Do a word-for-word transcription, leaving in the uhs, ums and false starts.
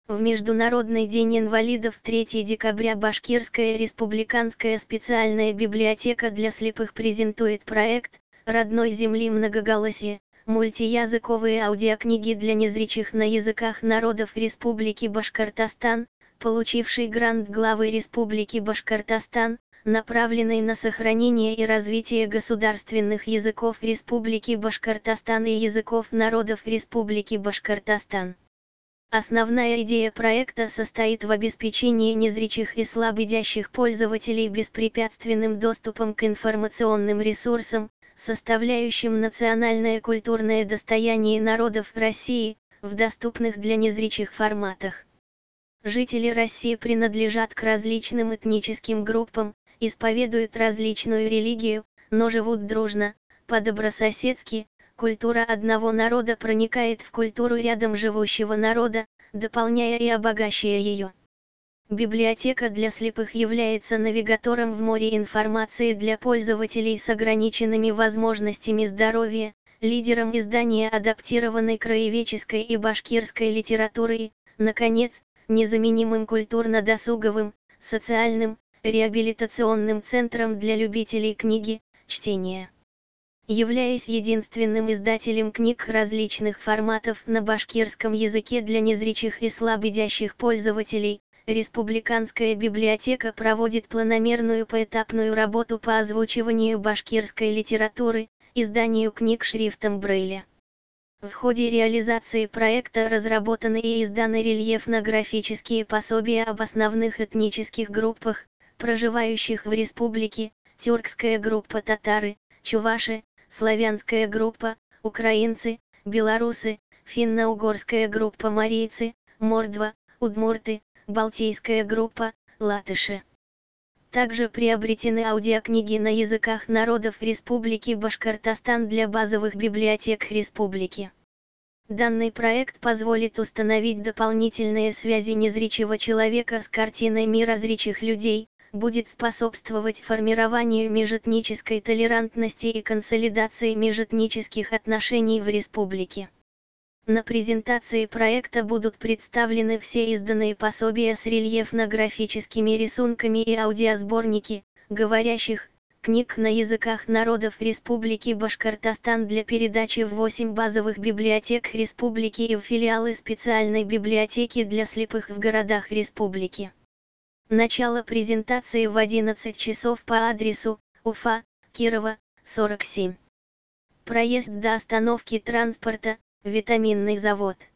В Международный день инвалидов третьего декабря Башкирская республиканская специальная библиотека для слепых презентует проект «Родной земли многоголосие», мультиязыковые аудиокниги для незрячих на языках народов Республики Башкортостан, получивший грант главы Республики Башкортостан, направленный на сохранение и развитие государственных языков Республики Башкортостан и языков народов Республики Башкортостан. Основная идея проекта состоит в обеспечении незрячих и слабовидящих пользователей беспрепятственным доступом к информационным ресурсам, составляющим национальное культурное достояние народов России, в доступных для незрячих форматах. Жители России принадлежат к различным этническим группам, исповедуют различную религию, но живут дружно, по-добрососедски. Культура одного народа проникает в культуру рядом живущего народа, дополняя и обогащая ее. Библиотека для слепых является навигатором в море информации для пользователей с ограниченными возможностями здоровья, лидером издания адаптированной краеведческой и башкирской литературы и, наконец, незаменимым культурно-досуговым, социальным, реабилитационным центром для любителей книги, чтения. Являясь единственным издателем книг различных форматов на башкирском языке для незрячих и слабовидящих пользователей, Республиканская библиотека проводит планомерную поэтапную работу по озвучиванию башкирской литературы, изданию книг шрифтом Брейля. В ходе реализации проекта разработаны и изданы рельефно-графические пособия об основных этнических группах, проживающих в республике: тюркская группа татары, чуваши, славянская группа, украинцы, белорусы, финно-угорская группа марийцы, мордва, удмурты, балтийская группа, латыши. Также приобретены аудиокниги на языках народов Республики Башкортостан для базовых библиотек республики. Данный проект позволит установить дополнительные связи незрячего человека с картиной мира зрячих людей, будет способствовать формированию межэтнической толерантности и консолидации межэтнических отношений в республике. На презентации проекта будут представлены все изданные пособия с рельефно-графическими рисунками и аудиосборники, говорящих, книг на языках народов Республики Башкортостан для передачи в восемь базовых библиотек республики и в филиалы специальной библиотеки для слепых в городах республики. Начало презентации в одиннадцать часов по адресу Уфа, Кирова, сорок семь. Проезд до остановки транспорта, Витаминный завод.